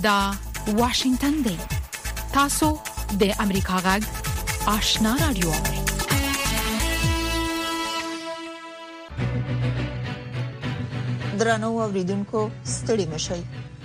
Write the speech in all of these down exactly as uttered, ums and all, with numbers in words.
دا واشنگتن دی. تاسو د امریکا غږ آشنا رادیو. درنو اوریدونکو ستړي مشئ.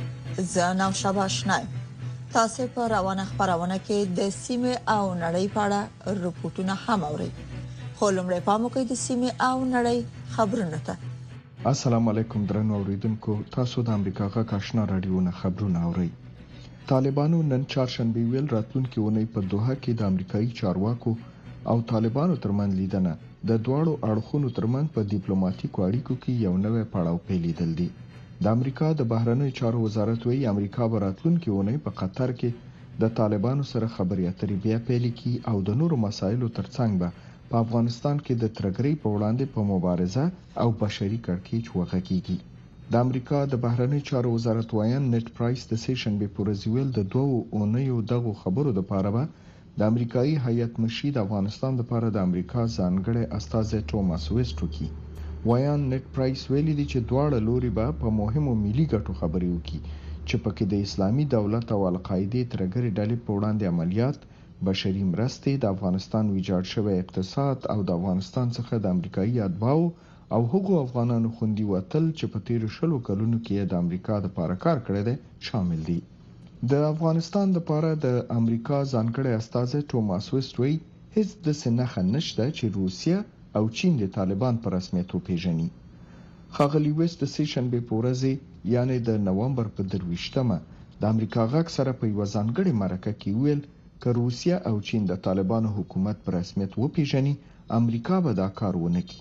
زه نو شاباشنای. تاسو په روانه خبرونه کې د سیمه او نړۍ په اړه رپورټونه هم اورئ. خو لمړی پام وکړئ د سیمه او نړۍ خبرونه ته. السلام علیکم درنو اوریدونکو، تاسو د امریکا غږ آشنا رادیو نه خبرونه اورئ. طالبانو نن چهارشنبه ویل راتلونکي اونۍ په دوحه کې د امریکایي چارواکو او طالبانو ترمنځ لیدنه د دواړو اړخونو ترمنځ په ډیپلوماټیکو اړیکو کې یو نوې پړاو پیلیدل دي. د امریکا د بهرنیو چارو وزارت وایي امریکا به راتلونکي اونۍ په قطر کې د طالبانو سره خبرې اترې بیا پیل کړي او د نورو مسایلو ترڅنګ به په افغانستان کې د ترګرۍ په وړاندې په مبارزه او بشري کړکېچ وغږیږي. د امریکا د بهرنیو چارو وزارت وایي نت پرایس د سه شنبه پر ورځ ویل د دوه اونیو دغه خبرو د پاره به د امریکایي هیئت مشر د افغانستان لپاره د امریکا ځانګړي استازی توماس ویسټروکی وایان نت پرایس ویلي دي چې دواړه لوري به په مهمو ملي ګټو خبرې وکړي چې پکې د اسلامي دولت او القاعده ترګری ډلې په وړاندې عملیات، بشري مرستې، د افغانستان ویجاړ شوی اقتصاد او د افغانستان څخه د امریکایي اتباعو او هغو افغانانو خوندي وتل چې په تیر شلو کلونو کې د امریکا د لپاره کار کړی دی شامل دي. د افغانستان لپاره د امریکا ځانګړي استازی توماس ویسټروی هیڅ د سنخه نشته چې روسیه او چین د طالبان پر رسمیت وپیژني. ښاغلي ویسټ د سه شنبه په ورځ یعنی د نومبر په درویشتمه د امریکا غږ سره په یو ځانګړي مرکه کې ویل که روسیه او چین د طالبانو حکومت پر رسمیت وپیژني امریکا به دا کار ونه کړي.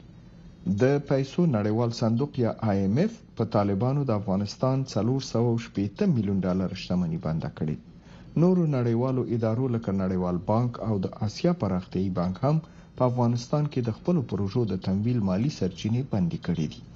د پیسو نړیوال صندوق یا آی ایم اف په طالبانو د افغانستان څلور سوه شپږ میلیون ډالر شتمنۍ بنده کړې. نورو نړیوالو ادارو لکه نړیوال بانک او د آسیا پراختیایي بانک هم په افغانستان کې د خپل پروژو د تمویل مالی سرچینې بندي کړې دي.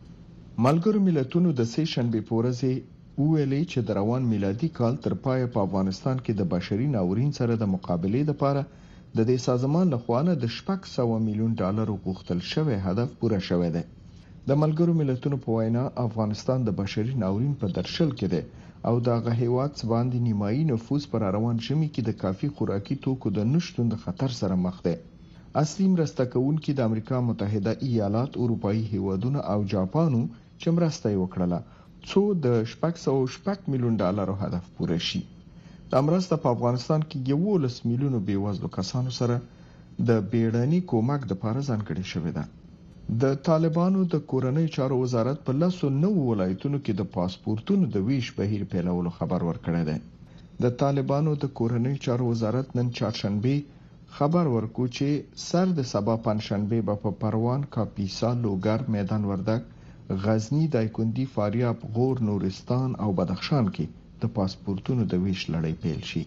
ملګرو ملتونو د سه شنبه په ورځ ویلي چې د روان میلادي کال تر پایه په افغانستان کې د بشري ناورین سره د مقابلې لپاره د دې سازمان لخوا نه د شپږ سوه میلیون ډالر غوښتل شوی هدف پوره شوی دی. د ملګرو ملتونو په وینا افغانستان د بشري ناورین په درشل کې دی او د هغه هیواد باندې نیمایي نفوس پر روان ژمي کې د کافي خوراکي توکو د نشټون د خطر سره مخ دی. اصلي مرسته کوونکي د امریکا متحده ایالات، اروپאי هیوادونه او جاپانو چې مرسته وکړه څو د شپږ سوه شپږ میلیون ډالر هدف پوره شي. د مرسته په افغانستان کې یولس میلیونو بیوزلو کسانو سره د بیړني کومک د لپاره ځانګړې شوې ده. د طالبانو د کورنۍ چارو وزارت په لاسو نو ولایتونو کې د پاسپورتونو د ویش بهیر پیلولو خبر ورکړی دی. د طالبانو د کورنۍ چارو وزارت نن چهارشنبه خبر ورکو چې سر د سبا پنځشنبه به په پروان، کاپیسا، لوګر، میدان وردګ، غزنی، دایکندي، فاریاب، غور، نورستان او بدخشان کې د پاسپورتونو د ویش لړۍ پیل شي.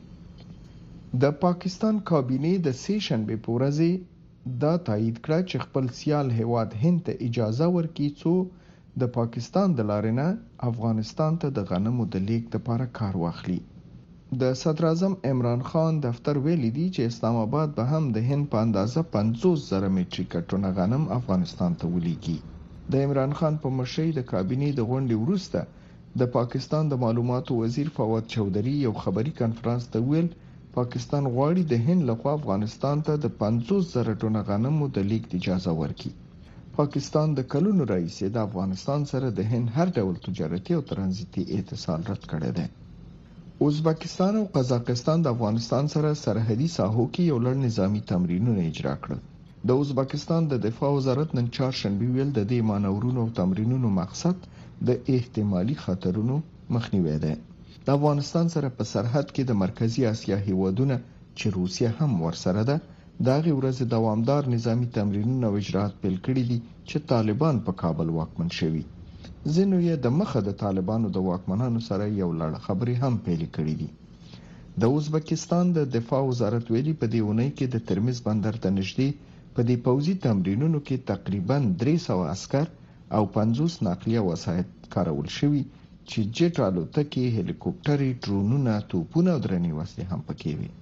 د پاکستان کابینه د سه شنبه په ورځ دا تایید کړ چې خپل سیال هیواد هند ته اجازه ورکړي څو د پاکستان د لارې نه افغانستان ته د غنمو د لیږد لپاره کار واخلي. د صدر اعظم عمران خان دفتر ویلي دی چې اسلام آباد به هم د هند په اندازه پنځوس زره مټریک ټنه غنم افغانستان ته ولیږي. د عمران خان په مشرۍ د کابینې د غونډې وروسته د پاکستان د معلوماتو وزیر فواد چودھری یو خبري کانفرنس ته ویل پاکستان غواړي د هند لخوا افغانستان ته د پنځوس زره ټنه غنمو د لیږد اجازه ورکړي. پاکستان د کلونو راهیسې د افغانستان سره د هند هر ډول تجارتي او ترانزیتي اتصال رد کړی دی. ازبکستان او قزاقستان د افغانستان سره سرحدي ساحو کې یو لړ نظامی تمرینونه اجرا کړل. د ازبکستان د دفاع وزارت نن چهارشنبه ویل د دې مانورونو او تمرینونو مقصد د احتمالي خطرونو مخنیوی دی. د افغانستان سره په سرحد کې د مرکزی اسیا هیوادونه چې روسیه هم ورسره ده دغه ورځ دوامدار نظامی تمرینونه او اجرات پیل کړي دي چې طالبان په کابل واکمن شوي. ځینو یې د مخه د طالبانو د واکمنانو سره یو لړ خبرې هم پیل کړي دي. د ازبکستان د دفاع وزارت ویلي په دې اونۍ کې د ترمز بندر ته نږدې په دې پوځي تمرینونو کې تقریبا درې سوه عسكر او پنځوس نقلیه وسایط کارول شوي چې جټ الوتکې، هلیکوپټرې، ډرونونه، توپونه او درنې وسلې هم پکې وي.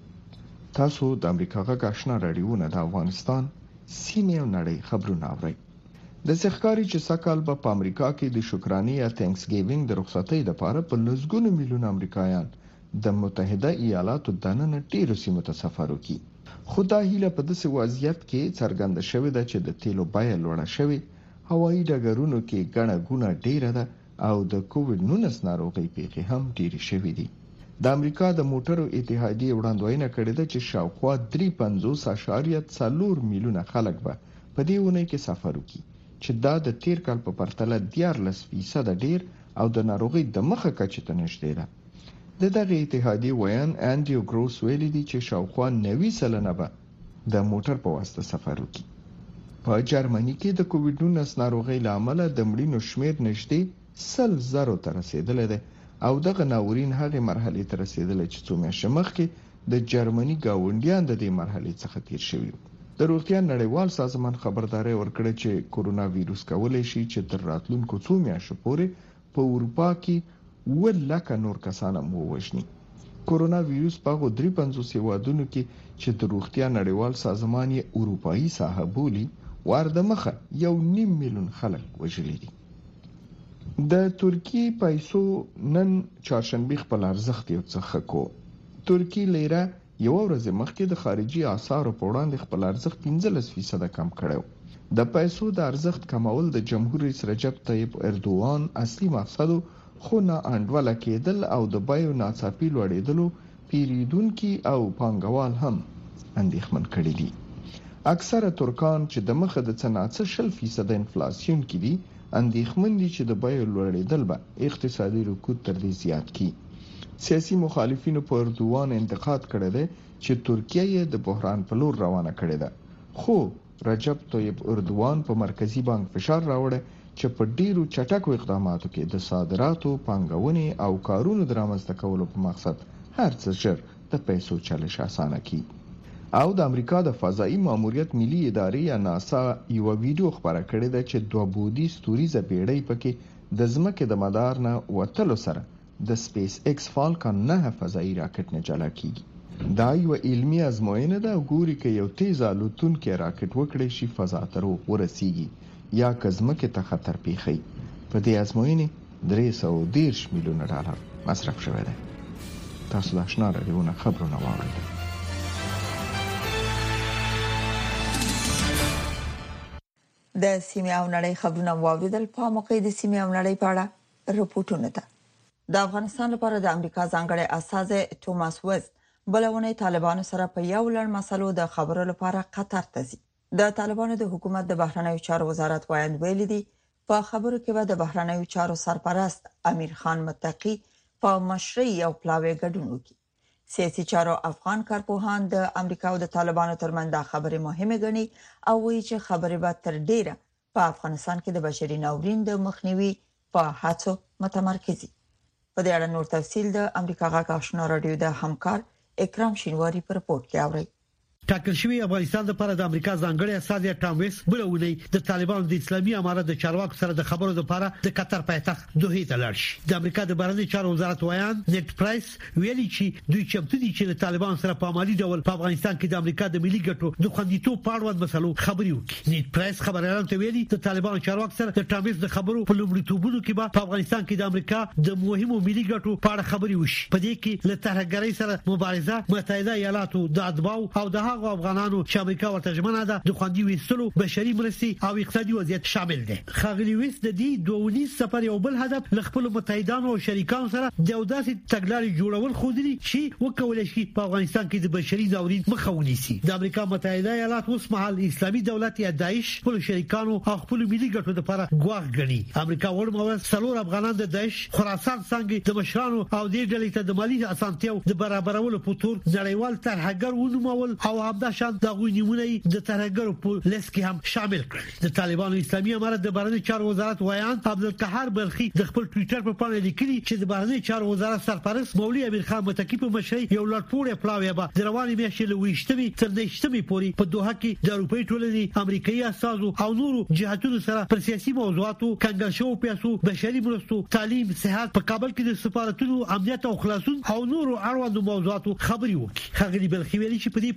تاسو د امریکا غږ آشنا رادیو نه د افغانستان سیمه او نړۍ خبرونه اورئ. د سخکاري چې سکهال په امریکا کې د شکرانې یا تھینکس ګیوینګ د رخصتۍ لپاره په لسګونو میلیون امریکایان د متحده ایالاتو دننه ډیرو سیمو ته سفر وکړي. خو دا هیله په داسې وضعیت کې څرګنده شوې ده چې د تیلو بیه لوړه شوې، هوایي ډګرونو کې ګڼه ګوڼه ډیره ده او د کووډ نولس ناروغۍ پیښې هم ډیرې شوې دي. د امریکا د موټرو اتحادیې وړاندوینه کړې ده چې شاوخوا درې پنځوس اعشاریه څلور میلیونه خلک به په دې اونۍ کې سفر وکړي چې دا د تیر کال په پرتله دیارلس فیصده ډیر او د ناروغۍ د مخه کچې ته نږدې ده. د دغه اتحادیې ویان انډریو ګروس ویلي دی چې شاوخوا نوي سلنه به د موټر په واسطه سفر وکړي. په جرمني کې د کووډ نولس ناروغۍ له امله د مړینو شمیر نږدې سل زرو ته رسیدلی دی او دغه ناورین هغې مرحلې ته رسیدلی چې څو میاشتې مخکې د جرمني ګاونډیان د دې مرحلې څخه تیر شوي. د روغتیا نړیوال سازمان خبرداري ورکړه چې کورونا ویروس کولای شي چې تر راتلونکو څو میاشتو پورې په اروپا کې اووه لکه نور کسان هم ووژني. کورونا ویروس په هغو درې پنځوس هیوادونو کې چې د روغتیا نړیوال سازمان یې اروپایي ساحه بولي ورده مخه یو نیم میلیون خلک وژلي دي. د ترکی پیسو نن چهارشنبه خپل ارزښت یو څه کو. ترکی لیره یو ورځ مخکې د خارجي اسعارو په وړاندې خپل ارزښت پنځلس فیصد کم کړو. د پیسو د ارزښت کمول د جمهور رئیس رجب طیب اردوغان اصلي مقصد خو نه انډوله کېدل او د بیو ناڅاپي لوړېدلو پیریدونکو او پانګوال هم اندېښمن کړي دي. اکثره ترکان چې د مخه د څناڅه شل فیصد انفلاسیون کې دي اندېښمن دي چې د بیو لوړېدل به اقتصادي رکود تر دې زیات کړي. سیاسي مخالفینو په اردوغان انتقاد کړی دی چې ترکیه یې د بحران په لور روانه کړې ده، خو رجب طیب اردوغان په مرکزی بانک فشار راوړی چې په ډیرو چټکو اقداماتو کې د صادراتو، پانګونې او کارونو د رامنځته کولو په مقصد هر څه ژر د پیسو چلش اسانه کړي. او د امریکا د فضایي ماموریت ملي ادارې یا ناسا یو ویډیو خبره کړې ده چې دوه بودی ستوریزه پیړۍ پکې د ځمکې د مدار نه وتلو سره د سپیس ایکس فالکن نه فضایي راکټ نه جلا کیږي. دا یو علمي ازموینه ده او ګوري کې یو تیز الوتونکی راکټ وکړي شي فضا ته ورسیږي یا کزمکه ته خطر پیښي. په دې ازموینه درې سوه دېرش میلیونه ډالر مصرف شوی دی. تاسو د آشنا راډیو خبرونه واورئ. د سیمه او نړۍ خبرونه واوریدل. په موقع د سیمه او نړۍ په اړه رپورټونه ده. د افغانستان لپاره د امریکا ځانګړي استازی توماس وست بلونه طالبانو سره په یو لړ مسلو د خبرو لپاره قطر ته ځي. د طالبانو د حکومت د بهرنیو چارو وزارت وایند ویلي دی په خبرو کې به د بهرنیو چارو سرپرست امیر خان متقی په مشرۍ او پلاوی ګډون وکړي. سیاسي چارو افغان کارپوهان د امریکا او د طالبانو ترمنځ د خبرې مهمه ګڼي او وایي چې خبرې به تر ډیره په افغانستان کې د بشري ناورین د مخنیوي په هڅو متمرکزي. په دې اړه نور تفصیل د امریکا غږ آشنا رادیو د همکار اکرام شینواری په رپورت کې اوري. ټاکل شوی افغانستان لپاره د امریکا ځانګړي استازی ټام ویس بلونی د طالبانو د اسلامي امارت د چارواکو سره د خبرو لپاره د قطر پایتخت دوحه ته لاړ شي. د امریکا د بهرنیو چارو وزارت ویان نیټ پرایس ویلي چې دوی چمتو دي چې د طالبانو سره په عملی ډول په افغانستان کې د امریکا د ملي ګټو د خوندیتوب په اړه مسلو خبري وکړي. نیټ پرایس خبريالانو ته ویلي د طالبانو چارواکو سره د ټام ویس د خبرو په لومړیتوبونو کې به په افغانستان کې د امریکا د مهمو ملي ګټو په اړه خبري وشي. په دې کې له ترهګرۍ سره مبارزه، متحده ایالاتو د اتباع او د هغو افغانانو چې امریکا ورته ژمنه ده د خوندي وستلو بشري مرستې او اقتصادي وضعیت شامل دي. خاغلی وست د دې دوونی سفر یو بل هدف ل خپل متحدانو او شریکانو سره د اوداسي تګلارې جوړول خو دي چې وکولای شي په افغانستان کې د بشري ناورین مخه ونیسي. د امریکا متحده ایالات اوس مهال اسلامي دولت یا داعش خپل شریکانو او خپل ملي ګټو لپاره ګواښ ګڼي. امریکا ورموږ څلور افغانان د داعش خراسان څنګه د مشرانو او د ډلې ته د مالی اسانتیاو د برابرولو په تور نړیوال ترهګر ونومول او همدا شان د غوینیمونه د ترهګرو په لیست کې هم شامل کړل. د طالبانو اسلامي امارت د بهرنیو چارو وزارت ویان عبدالقهار بلخي د خپل ټوئیټر په پاڼه لیکلي چې د بهرنیو چارو وزارت سرپرست مولوي امیر خان متقی په مشرۍ یو لړپوړی پلاوی به د رواني میاشتې له ویشتمې تر نهشتمې پورې په دوحه کې د اروپאי ټولنې امریکایي استازو او نورو جهاتونو سره پر سیاسي موضوعاتو، کنګل شوو پیسو، بشري مرستو، تعلیم، صحت، په کابل کې د سفارتونو امنیت او خلاصون او نورو اړوندو موضوعاتو خبري وکړي. خغلی بلخي ویلي چې په دې پلاوی کې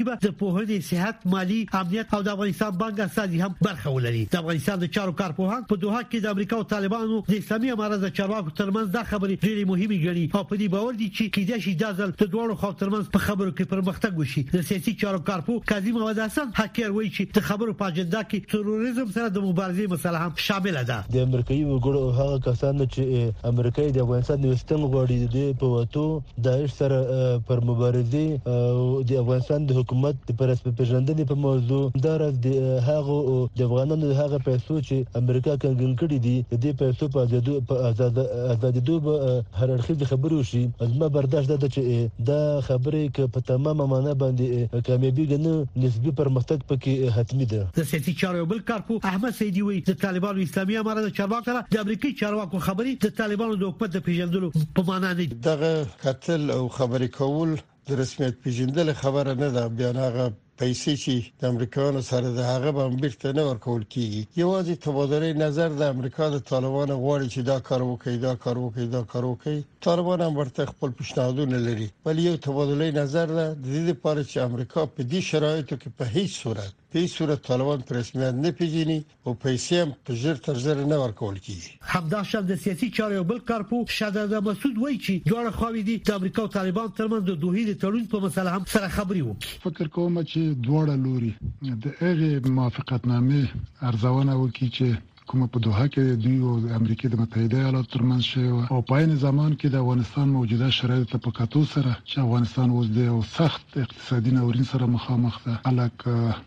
به د پوهنې، صحت، مالی، امنیت او د افغانستان بانک استازي هم برخه ولري. د افغانستان د چارو کارپوهان په دوحه کې د امریکا او طالبانو د اسلامي امارت د چارواکو ترمنځ دا خبرې ډېرې مهمې ګڼي او په دې باور دي چې کېدای شي دا ځل د دوه خوا ترمنځ په خبرو کې پرمختګ وشي. د سیاسي چارو کارپوه کاظم محمد حسن حکیر وایي چې د خبرو په اجنډا کې تروریزم سره د مبارزې مسله هم شامل ده. د امریکایي وګړو هغه کسان چې امریکایي د افغانستان د وستن غوړي د په وته داعش سره پر مبارزې او د افغانستان د حکومت د پرسپې پیژندنې په موضوع دراز د هغه د افغانانو د هغه پیسو چې امریکا کنګل کړي دي د دې پیسو په ازادو په آزاد آزادو به هر اړخیز خبرو شي. ازما برداشت ده چې دا خبرې ک په تمامه معنا باندې کامیابی غنه نسبی پرمختګ پکې حتمی ده. د سیاسي چارو بل کارپو احمد سیدی وایي د طالبانو اسلامي امارت چارواکو سره د امریکایي چارواکو خبرې د طالبانو د حکومت د پیژندلو په معنا نه دي. دغه قتل او خبرې کول د رسمیت پیژندل خبره نه ده. بیا هغه پیسې چې د امریکایانو سره د هغه باندې بیرته نه ورکول کیږي. یوازې تبادله نظر د امریکا د طالبانو غواړي چې دا کار وکړي دا کار وکړي دا کار وکړي. طالبان هم ورته خپل پیشنهادونه لري ولی یو تبادله نظر ده د دې لپاره چې امریکا په دې شرایطو کې په هیڅ صورت په هیڅ صورت طالبان پر رسمیت نه پیژني او پیسې هم په ژر تر ژره نه ورکول کیږي. همداشان د سیاسي چارو بل کارپو شهزاده مسعود وایي چې دوه خواوې دي د امریکا او طالبان ترمنځ د دوحې د تړون په مسله هم سره خبري وکړي. فکر کوم چې دواړه لوري د هغه موافقتنامه ارزونه وکړي چې کومه په دوحه کې دوی او امریکا د متحده ایالاتو ترمنځ شوی او په عین زمان کې د افغانستان موجوده شرایط په کتو سره چې افغانستان اوس د سخت اقتصادي ناورین سره مخامخ ده. الک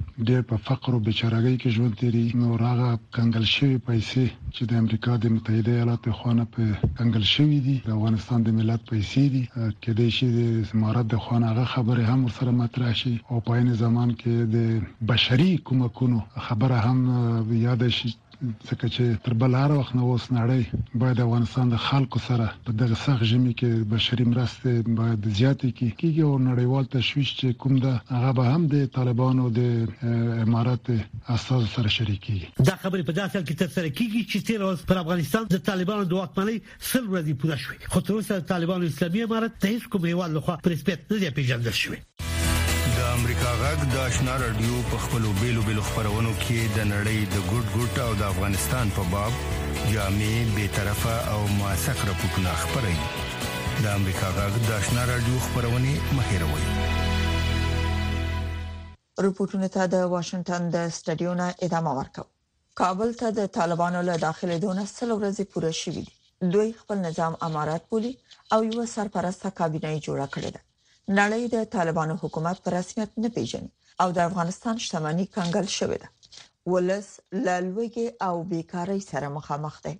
د په فقر او بیچارهګۍ کې ژوند تیری نو راغه کنګل شوی پیسې چې د امریکا د متحده ایالاتو خوانه په کنګل شوی دي د افغانستان د ملت پیسې دي کې د شي د امارات د خوانه هغه خبره هم سره مطرح شي او په عین زمان کې د بشري کومکونو خبره هم یاد شي ځکه چې تر بل هر وخت نو اوس نړۍ باید افغانستان د خلکو سره په دغه سخت ژمي کې بشري مرستې باید زیاتې کیږي او نړیوال تشویش چې کوم ده هغه به هم د طالبانو د امارات اساس سره شریکي. دا خبرې په داسې حال کې تر سره کیږي چې تیر اوس پر افغانستان د طالبانو د واکمنۍ سل ورځې پوره شوې خو تر اوسه د طالبانو اسلامي امارت ته هیڅ کوم هیواد لخوا پر رسمیت نه دی پیژندل شوی. د امریکا غږ د آشنا رادیو په خپلو بیلو بیلو خبرونو کې د نړۍ د ګډ ګډ او د افغانستان په باب جامع بے طرفه او موثق راپورټونه خبري. د امریکا غږ د آشنا رادیو خبرونه مهیروي. رپورټونه ته د واشنگټن د سټډیو نه ادامه ورکو. کابل ته د طالبانو له داخله دونه سل ورځې پوره شوې دي. دوی خپل نظام امارات بولي او یو سرپرسته کابینه جوړه کړې ده. نړۍ د طالبانو حکومت پر رسمیت نه پیژني او د افغانستان شتمنۍ کنګل شوې ده. ولس لالوګي او بیکاری سره مخامخ دي.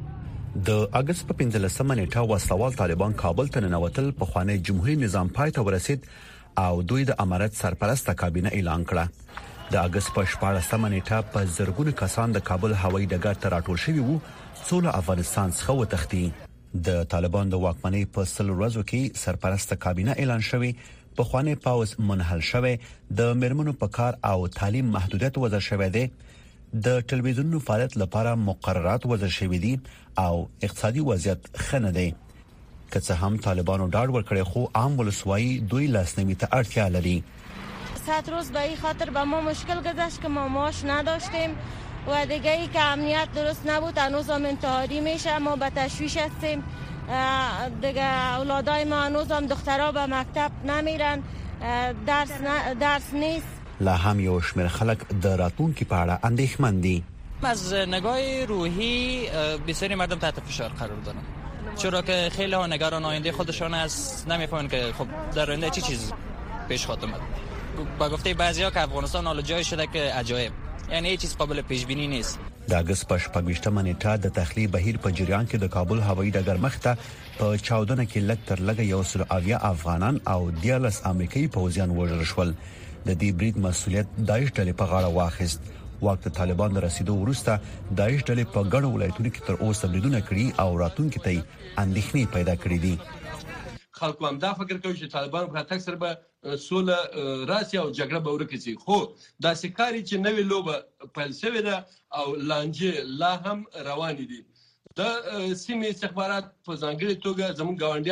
د اگست په پنځلسمه نیټه وسلوال طالبان کابل ته ننوتل په خواني جمهوریت نظام پای ته ورسید او دوی د امارت سرپرسته کابینه اعلان کړه. د اگست په شپاړسمه نیټه په زرګونو کسان د کابل هوایي ډګر ته راټول شوي وو څو له افغانستان څخه وتښتي. د طالبان د واکمنۍ په سل ورځو کې سرپرسته کابینه اعلان شوی په خواني پاوز منحل شوی د مرمنو په کار او تعلیم محدودیت وضع شوی دی. د ټلویزیونونو فعالیت لپاره مقررات وضع شوی دي او اقتصادي وضعیت خنه دی. که څه هم طالبانو ډاډ ورکړي خو عام ولسوایی دوی لاسنیوي ته اړتیا لري. صد روز به این خاطر به ما مشکل گذشت که ما معاش نداشتیم و دیگه ای که امنیت درست نبود هنوز هم انتحاری میشه. ما به تشویش هستیم دیگه. اولادای ما هنوز هم دخترها به مکتب نمیرن درس ن... درس نیست. لا هم یو شمیر خلک د راتلونکي په اړه اندېښمن دي. از نگاه روحی بسیاری مردم تحت فشار قرار دارن چرا که خیلی ها نگران آینده خودشان است نمیفهمن که خب در آینده چی چیز پیش خواهد اومد. با گفته بعضیا که افغانستان حالا جای شده که عجایب یعنی هیڅ چیز قابل پیش بینی نیست. د اگست په شپږمه نیټه د تخلیه بهیر په جریان کې د کابل هوایي ډګر مخته په چاودنه کې لږ تر لږه یو سل اویا افغانان او دیارلس امریکایي پوځیان وژل شول. د دې برید مسولیت داعش ډلې په غاړه واخیست. وخت طالبان د رسیدو وروسته داعش ډلې په ګڼو ولایتونو کې تر اوسه بریدونه کړي او راتلونکي ته اندېښنې پیدا کړې دي. خلکو هم دا فکر کوي چې طالبان په تک سره به سوله راسي او جګړه به ورکړي خو دا سکاري چې نوې لوبه پیل شوې ده او لانجه لا هم روان دي. د سیمې استخبارات په ځانګړي توګه زموږ ګاونډیان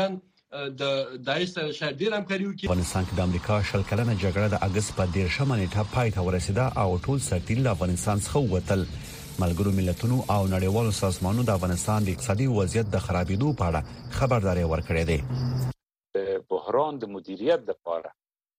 د داعش سره شاید ډیر همکاري وکړي. افغانستان کې د امریکا شل کلنه جګړه د اگست په دیرشمه نیټه پای ته ورسیده او ټول سرتیري له افغانستان څخه ووتل. ملګرو ملتونو او نړیوالو سازمانونو د افغانستان د اقتصادي وضعیت د خرابېدو په اړه خبرداري ورکړې ده. بحران د مدیریت لپاره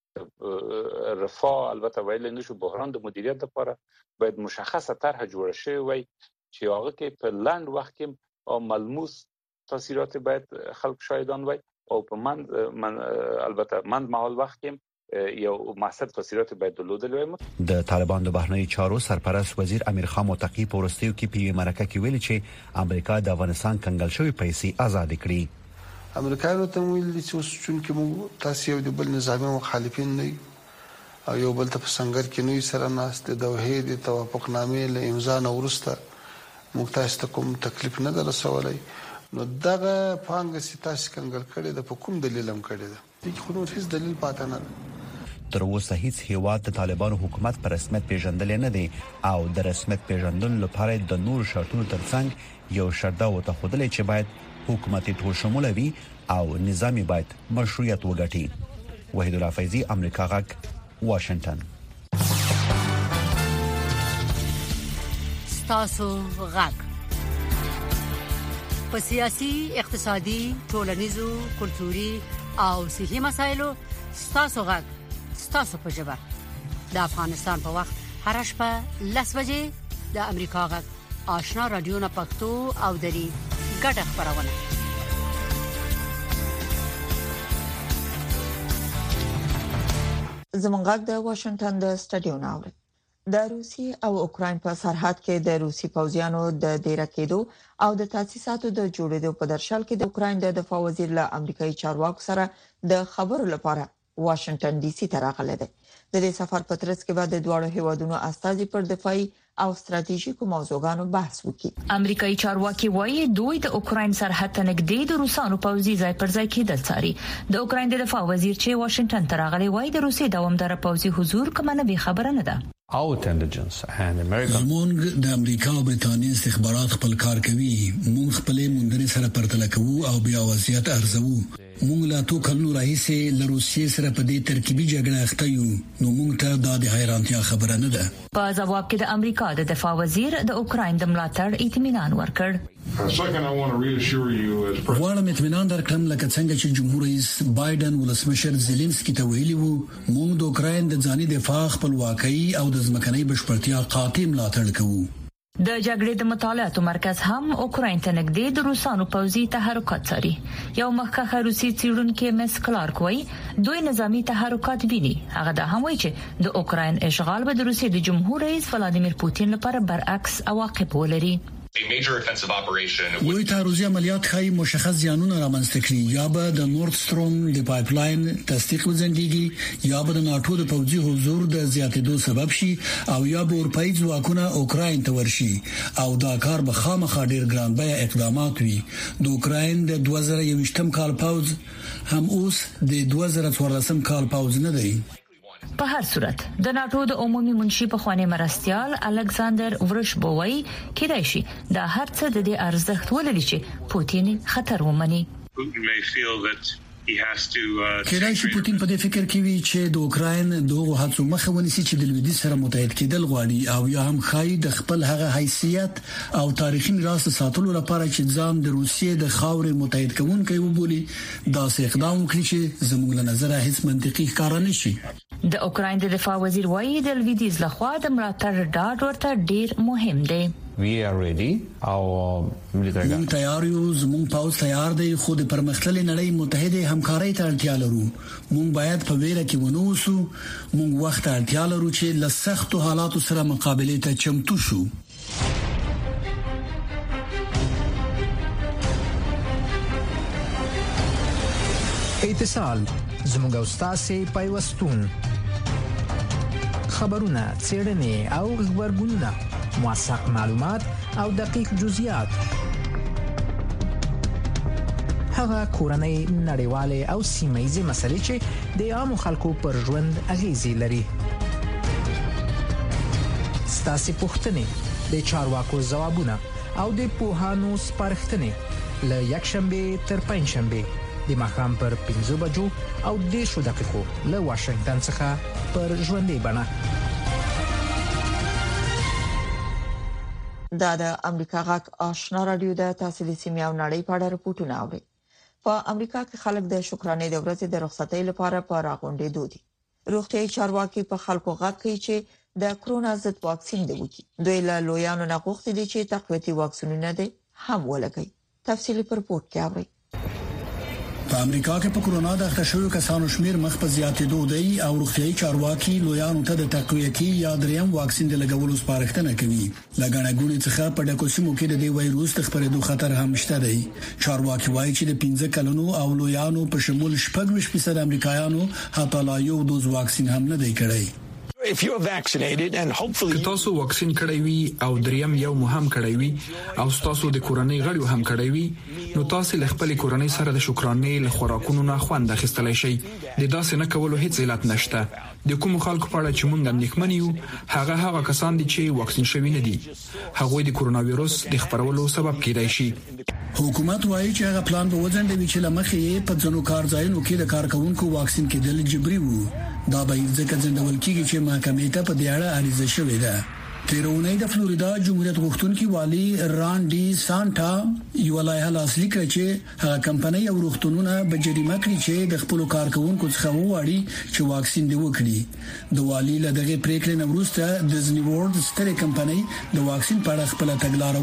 رفاه البته ویل نشو، بحران د مدیریت لپاره باید مشخصه طرح جوړ شي وي چې هغه کې په لاند وخت کې او ملموس تاثیرات باید خلک شاهدان وي او په من, من البته مند مهال وخت کې یو مؤثر تاثیرات باید درلودل وي. د طالبان د بهرنی چارو سرپرست وزیر امیر خان متقی په ورستیو کې په مرکه کې ویلي چې امریکا د افغانستان کنګل شوی پیسې آزاد کړي. امریکایانو ته ویل چې اوس چې موږ تاسو یو د بل نظامي مخالفین نه او یو بل ته په څنګه کې نوې سره ناست د دوحې د توافقنامې له امضا نه ورسته موږ تاسو ته کوم تکلیف نه درسولای، نو دغه پانګه چې تاسو کنګل کړي د کوم دلیل هم کړي ده چې خو هیڅ دلیل پاتې نه. تر اوسه هیڅ هیواد د طالبانو حکومت پر رسمیت پیژندل نه دي او د رسمیت پیژندل لپاره د نور شرطونو ترڅنګ یو شرط دا وته خودلې چې باید حکومتي ټول شموله وي او نظامی باید مشروعیت وګټي. وحید الله فیضی، امریکا غږ، واشنگټن. ستاسو غږ په سیاسي، اقتصادي، ټولنیزو، کلتوري او صحي مسایلو ستاسو غږ ستاسو په ژبه د افغانستان په وخت هر شپه لس بجې د امریکا غږ آشنا رادیو نه پښتو او دري ګډه خبرونه. زمونږ د واشنگټن د سټډیو ناوړ د روسي او اوکرين په سرحد کې د روسي پوځیانو د ډیر کېدو او د تاسیساتو د جوړېدو په درشل کې د اوکرين د دفاع وزیر له امریکایي چارواکو سره د خبرو لپاره واشنگټن ډي سي ته راغلی دی. د دې سفر په ترڅ کې بعد د دوه هیوادونو استازي پر دفاعي او ستراتیژیکو موضوعاتو بحث وکړي. امریکایي چارواکي وایي دوی د اوکرين سرحد ته نږدې د روسانو پوځي ځای پر ځای کېدل څاري. د اوکرين د دفاع وزیر چې واشنگټن ته راغلی وایي د روسي دوامدار پوځي حضور کومه نه خبره نه ده. زمونږ د امریکا او برتانیې استخبارات خپل کار کوي. مونږ خپلې موندنې سره پرتله کوو او بیا وضعیت ارزوو. مونږ لا تو کلونو راهیسې له روسیې سره په دې ترکیبي جګړه اخته یو، نو مونږ ته دا د حیرانتیا خبره نه ده. په جواب کې د امریکا د دفاع وزیر د اوکرين د ملاتړ اطمینان ورکړ. غواړم اطمینان درکړم لکه څنګه چې جمهور رئیس بایدن ولسمشر زيلنسکي ته ویلي وو، موږ د اوکرين د ځاني دفاع خپلواکۍ او د ځمکنۍ بشپړتیا قاطع ملاتړ کوو. د جګړې د مطالعاتو مرکز هم اوکرين ته نږدې د روسانو پوځي تحرکات څاري. یو مخکښ روسي څېړونکو مس کلارک وایي دوی نظامی تحرکات ویني. هغه دا هم وایي چې د اوکرين اشغال به د روسي د جمهور رئیس ولادیمیر پوتین لپاره برعکس عواقب ولري. لوی تعرضي عملیات خای مشخص زیانونه رامنځته کړي، یا به د نورد ستروم د پایپلاین تصدیق وزنګيږي، یا به د ناتو د پوځي حضور د زیاتېدو سبب شي، او یا به اروپایي ځواکونه اوکرين ته ورشي او دا کار به خامخا ډیر ګران بیه اقدامات وي. د اوکرين د دوه زره یوویشتم کال پوځ هم اوس د دوه زره څوارلسم کال پوځ نه دی. په هر صورت د ناتو د عمومي منشي په خواني مرستيال الکساندر ورشبووي کېدای شي دا هر څه د دې ارزښت ولري چې پوتین خطر ومني. کېدای شي پوتین په دې فکر کې وي چې د اوکرين دغه هڅو مخه ونیسي چې د لویدیځ سره متحد کېدل غواړي، او یا هم خای د خپل هغه حیثیت او تاریخي میراث ساتلو لپاره چې ځان د روسیې د خاورې متحد کوونکی وبولي دا څه اقدام وکړي چې زموږ له نظره هیڅ منطقي ښکار نه شي. د اوکرين د دفاع وزیر وایي د لویدیځ لخوا د ملاتړ ډاډ ورته ډیر مهم دی. We are ready. Our military موږ تیار یو، زموږ پوځ تیار دی، خو د پرمختللې نړۍ متحده همکارۍ ته اړتیا لرو. موږ باید په ویره کې ونوسو. موږ وخت اړتیا لرو چې له سختو حالاتو سره مقابله ته چمتو شو. اتصال زموږ استاد پیوستون خبرونه، څېړنې او خبرګونونه، موثق معلومات او دقیق جزئیات، هغه کورنۍ، نړیوالې او سیمه‌ییزې مسلې چې د عامو خلکو پر ژوند اغیزې لري. ستاسو پوښتنې، د چارواکو ځوابونه او د پوهانو سپارښتنې له یکشنبه تر پنځشنبه د ماښام پر پنځه بجو او دېرش دقیقو له واشنگټن څخه پر ژوندۍ بڼه. دا د امریکا غاک آشنا رادیو د تحصیلي سیمې او نړۍ په اړه راپورټونه اوري. په امریکا کې خلک د شکرانې د ورځې د رخصتۍ لپاره په راغونډېدو دي. روغتیايي چارواکي په خلکو غږ کوي چې د کرونا ضد واکسین دی وکړي. دوی له لویانو نه غوښتي دي چې تقویتي واکسینونه دي هم ولګي. تفصیلی پر پورت کې اوري. په امریکا کې په کرونا د اخته شویو کسانو شمیر مخ په زیاتېدو دی او روغتیايي چارواکي لویانو ته د تقویتي یا دریم واکسین د لګولو سپارښتنه کوي. لګناګونې څخه په ډکو سیمو کې د دې وایروس د خپرېدو خطر هم شته دی. چارواکي وایي چې د پنځه کلونو او لویانو په شمول شپږ فیصد امریکایانو حتی لا یو دوز واکسین هم نه دی کړی. If you're vaccinated and hopefully که تاسو واکسین کړی وي او دریم یو مهم کړی وي او تاسو د کورنۍ غړو هم کړی وي نو تاسو له خپل کورنۍ سره د شکرانې له خوراکونو نه خوند اخیستلای شئ. د داسې نه کولو هیڅ علت نشته. د کوم خلکو په اړه چې موږ اندېښمن یو هغه هغه کسان دي چې واکسین شوي نه دي. هغه د کرونا وایروس د خپرولو سبب کېدای شي. حکومت وایي چې هغه پلان به وځنډوي چې لمخې په ځینو کارځایونو کې د کارکونکو واکسین کېدل جبري وو. دا به ځکه ځندول کېږي چې محکمې ته په دې اړه عریضه شوې ده. تیرونی د فلوریدا جمهوریت غوښتونکي والی ران ډي سانټا یو لایحه لاسلیک کړه چې هغه کمپنۍ او روغتونونه به جریمه کړي چې د خپل کارکونکو څخه وواړي چې واکسین دی وکړي. د والی له دغه پریکړې نه وروسته ډیزنی ورلد ستره کمپنۍ د واکسین په اړه خپل تګلارې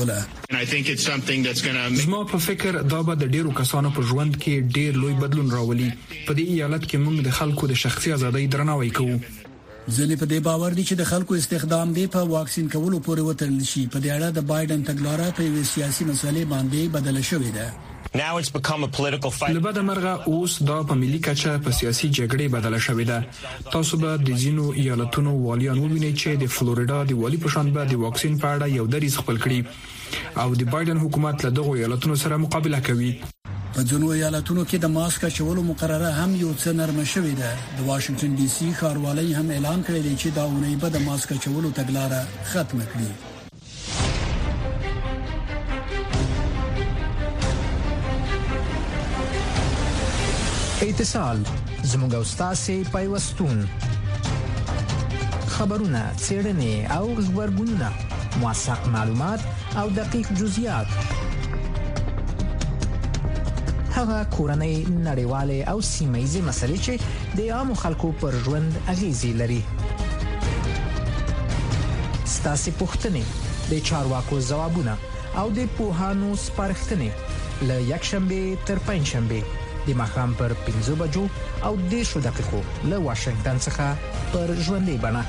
وځنډوله. زما په فکر دا به د ډیرو کسانو په ژوند کې ډیر لوی بدلون راولي. په دې ایالت کې موږ د خلکو د شخصي ازادۍ درناوی کوو. ځلې په دې باور دي چې د خلکو استخدام دی په واکسین کولو پورې وتړل شي. په دې اړه د بایدن تګلارې په یوه سیاسي مسلې باندې بدله شوې ده. Now it's become a political fight. لبد مرغه اوس دا په ملي کچه په سیاسي جګړې بدله شوې ده. تاسو به د ځینو ایالتونو والیان ووینئ چې د فلوریدا د والی په شان به د واکسین په اړه یو دریځ خپل کړي او د بایدن حکومت له دغو ایالتونو سره مقابله کوي. په ځینو ایالتونو کې د ماسک اچولو مقرره هم یو څه نرمه شوې ده. د واشنگټن ډي سي ښاروالۍ هم اعلان کړی دی چې دا اونۍ به د ماسک اچولو تګلارې ختم کړي. اتصال زموږ استاد پیوستون خبرونه څېړنې او خبرګونونه موثق معلومات او دقیق جزئیات هغه کورنۍ نړیوالې او سیمه‌ییزې مسلې چې د عامو خلکو پر ژوند اغیزې لري. ستاسو پوښتنې د چارواکو ځوابونه او د پوهانو سپارښتنې له یکشنبه تر پنځشنبه د ماښام پر پنځه بجو او دېرش دقیقو له واشنگټن څخه پر ژوندۍ بڼه.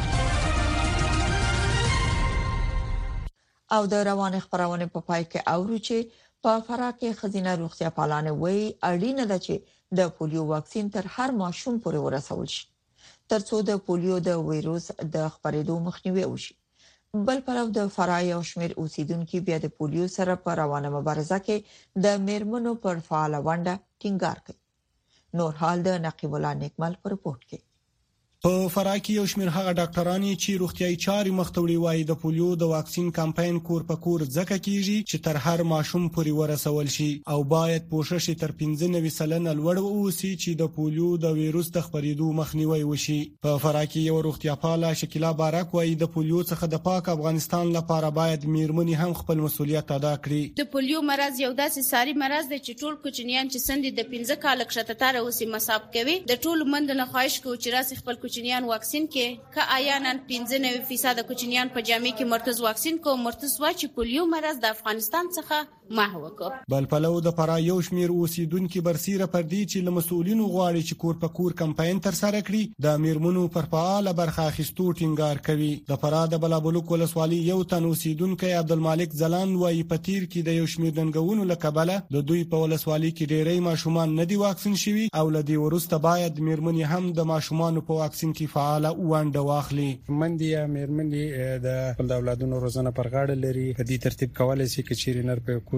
او د رواني خبرونه په پای کې اورو چې په فراه کې خزینه روغتیا پالانه وی اړینه ده چې د پولیو واکسین تر هر ماشوم پورې ورسول شي ترڅو د پولیو د وایروس د خپرېدو مخنیوي وشي. بل پلو د فراه یو شمېر اوسیدونکو بیا د پولیو سره په روانه مبارزه کې د میرمنو پر فعال ونډه ټینګار کوي. نور حال د نقیب الله نیکمل پر رپورت کې. په فراه کې یو شمېر هغه ډاکټران چې روغتيایي چارې مخته وړي وایي د پولیو د واکسین کمپاین کور په کور ځکه کیږي چې تر هر ماشوم پورې ورسول شي او باید کوشش تر پنځه نوي سلنه لوړ اوسي چې د پولیو د وایروس د خپرېدو مخنیوي وشي. په فراه کې یو روغتیا پاله شکیلا بارک وایي د پولیو څخه د پاک افغانستان لپاره باید میرمنې هم خپل مسولیت ادا کړي. د پولیو مرض یو داسې ساري مرض دی چې ټول کوچنیان چې سندې د پنځه کال کښته تر اوسه مصاب کوي. د ټول مند نه خواهش کوي چې راس خپل کوچنیان واکسین کې که آیانن پنځه نوي فیصد کوچنیان په جامع کې مرتض واکسین کو مرتض وا چې پولیو مرض د افغانستان څخه محو کو. بل پلو د فراه یو شمیر اوسیدونکو برسیره پر دي چې له مسؤلینو غواړي چې کور په کور کمپاین تر سره کړي د میرمنو پر فعال برخه اخیستو ټینګار کوي. د فراه د بلابلوک ولسوالۍ یو تن اوسیدونکو عبدالمالک زلان وایي په تیر کې د یو شمیر دنګونو لکبله د دوی په ولسوالۍ کې ډېری ماشومان نه دي واکسین شوي او لدی ورسته باید میرمنې هم د ماشومان په واکسین کې فعال ونډه واخلي. مندي یا میرمنې د خپل اولادونو روزنه پر غاړه لري. په دې ترتیب کولای شي چې چیرې نر په کور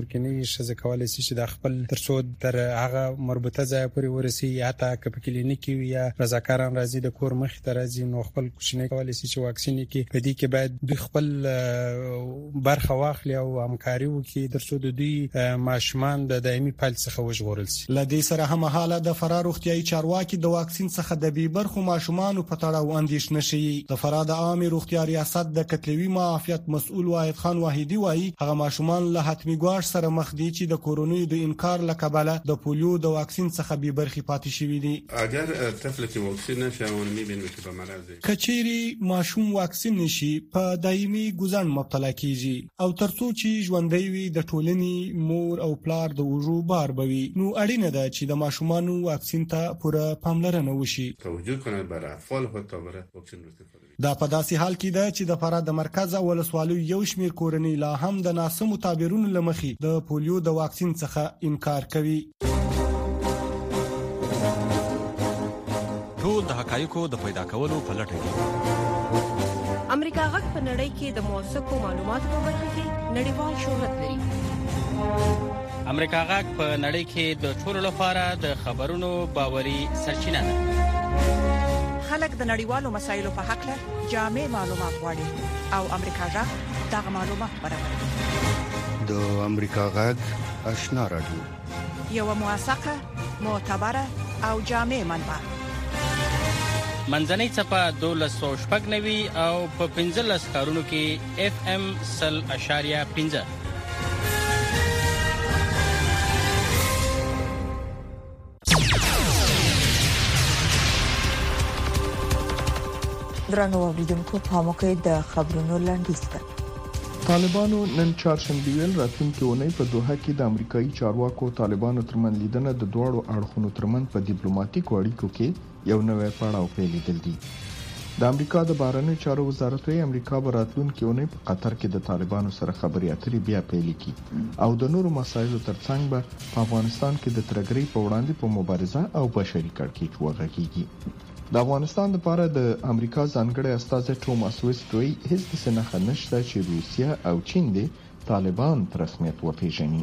کور کې نه شزه کولای شي چې د خپل ترڅو تر هغه مربوطه ځای پورې ورسي یا تا په کلینیک یا رضاکاران راځي د کور مخ ته راځي نو خپل کوچنی کولای شي چې واکسین کې په دې کې باید د خپل برخه واخلي او همکاري وکړي ترڅو د دوی ماشومان د دایمي پال څخه وژغورل شي. لدې سره هم حاله د فرار روغتيایي چارواکي د واکسین څخه د بي برخو ماشومان په تړاو اندیشنه شي. د فرار د عامه روغتیا ریاست د کتلوي معافیت مسؤل واحد خان واحدی وایي هغه ماشومان له حتمی ګواښ سره مخ دي چې د کورونی د انکار لکبله د پولیو د واکسین څخه بي برخي پاتې شوی دي. اگر طفل که واکسین نشه اون میبینیم که به مرض کچيري ماشوم واکسین نشي په دایمي ګزن مبتلا کیږي او ترڅو چې ژوندۍ وي د ټولنې مور او پلار د وژو بار بوي نو اړینه ده چې د ماشومانو واکسین ته پوره پاملرنه وشي. توجه کنه بر اطفال خود تا بر واکسین استفاده. دا په داسې حال کې ده چې د فراه د مرکز او ولسوالۍ یو شمېر کورنۍ لا هم د ناسمو تعبیرونو لمخې د پولیو د واکسین څخه انکار کوي. ټول د حقایقو د پیدا کولو په لټه کې امریکا غږ په نړۍ کې د موثقو معلوماتو په برخه کې نړیوال شهرت لري. امریکا غږ په نړۍ کې د ټولو لپاره د خبرونو باوري سرچینه ده. خلک د نړیوالو مسایلو په حق له جامع معلومات غواړي او امریکا غږ دغه معلومات برابروي. د امریکا غږ آشنا رادیو یو موثقه معتبره او جامع منبع. منځنۍ صفه دولس سو شپږ نوي او په پنځلس ښارونو کې اف ام سل اشاریه پنځه. درنو اوریدونکو په موقع د خبرونو لاندې طالبانو نن چهارشنبه ویل راتلونکي اونۍ په دوحه کې د امریکایي چارواکو طالبانو ترمن لیدنه د دوړو اړخونو ترمن په ډیپلوماټیکو اړیکو کې یو نوې پړاو پیلېدل دي. د امریکا د بهرنیو چارو وزارت وايي امریکا به راتلونکي اونۍ په قطر کې د طالبانو سره خبرې اترې بیا پیل کړي او د نورو مسایلو ترڅنګ به په افغانستان کې د ترګرۍ په وړاندې په مبارزه او بشري کړکېچ وغږیږي. د افغانستان لپاره د امریکا ځانګړي استازی توماس ویسټ وایي هیڅ څه نه نشته چې روسیا او چین د طالبان په رسمیت وپیژني.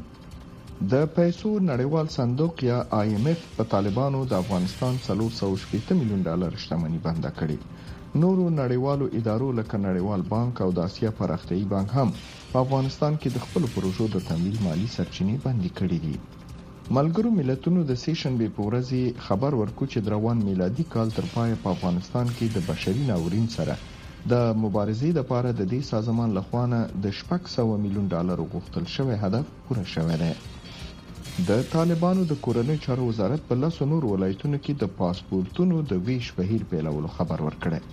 د پیسو نړیوال صندوق یا آی ایم اف په طالبانو د افغانستان څلور سوه شپږ میلیون ډالر شتمنۍ بند کړې. نورو نړیوالو ادارو لکه نړیوال بانک او د اسیا پراختیایي بانک هم په افغانستان کې د خپل پروژو د تمویل مالی سرچینې بندي کړې دي. ملګرو ملتونو د سیشنبه په ورځ خبر ورکړ چې د روان میلادي کال تر پای په افغانستان کې د بشري ناورین سره د مبارزې لپاره د دې سازمان لخوا د شپږ سوه میلیون ډالر غوښتل شوی هدف پوره شوی دی. د طالبانو د کورنۍ چارو وزارت په لاسو نور ولایتونو کې د پاسپورتونو د ویش بهیر پیلولو خبر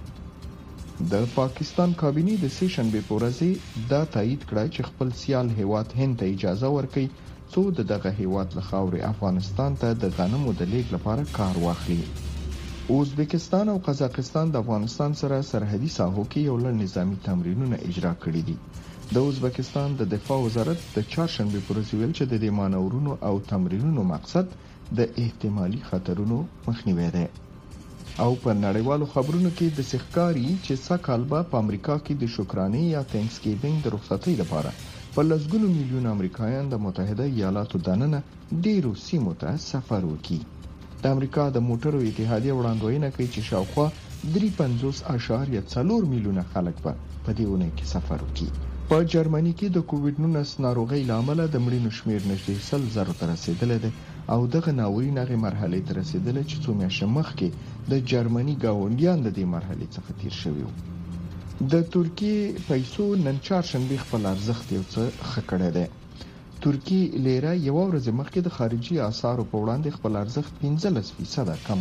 ورکړی. د پاکستان کابینه د سیشنبه په ورځ دا تایید کړی چې خپل سیال هیواد هند ته اجازه ورکړي څو د دغه هیواد له خاورې افغانستان ته د غنمو د لیږد لپاره کار واخلي. ازبکستان او قزاقستان د افغانستان سره سرحدي ساحو کې یو لړ نظامی تمرینونه اجرا کړي دي. د ازبکستان د دفاع وزارت د چهارشنبه پر ورځ ویل چې د دې مانورونو او تمرینونو مقصد د احتمالي خطرونو مخنیوی دی. او په نړیوالو خبرونو کې د سخکاری چې سکهال په امریکا کې د شکرانې یا تھینکس ګیوینګ د رخصتۍ لپاره په لسګونو میلیون امریکایان د متحده ایالاتو دننه ډیرو سیمو ته سفر وکړي. د امریکا د موټرو اتحادیه وړاندوینه کوي چې شاوخوا درې پنځوس اعشاریه څلور میلیونه خلک به په دې اونۍ کې سفر وکړي. په جرمني کې د کووډ نولس ناروغۍ لامل د مړینو شمیر نږدې سل زره ته رسیدلی دی او دغه ناورین هغه مرحله ته رسیدلی چې څو میاشتې مخکې د جرمني ګاونډیان د دې مرحله څخه تیر شوي وو. د ترکیه پیسو نن چهارشنبه خپل ارزښت یو څه ښه کړی دی. ترکیه لیره یو ورځ مخکې د خارجي اسعارو په وړاندې خپل ارزښت پنځلس فیصد کم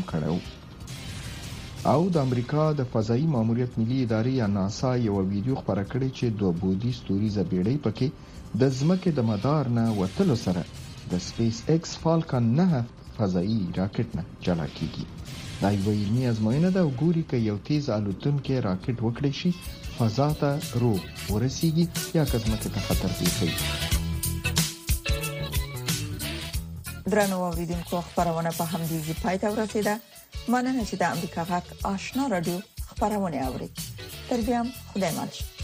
کړی او د امریکا د فضایي ماموریت ملي ادارې یا ناسا یو ویډیو خبره کړې چې دوه بودی ستوریزه بیړۍ پکې د ځمکې د مدار نه وتلو سره د سپیس ایکس فالکن نه فضایي راکټ نه جلا کیږي. دا یو علمي ازموینه ده او ګوري که یو تیز الوتونکی راکټ وکړي شي فضا ته رو ورسیږي یا که ځمکې ته خطر پیښوي. درنو اوریدونکو خبرونه په همدې ځای پای ته ورسیده. مننه چې د امریکا غږ آشنا رادیو خبرونه اوري. تر بیا خدای مل.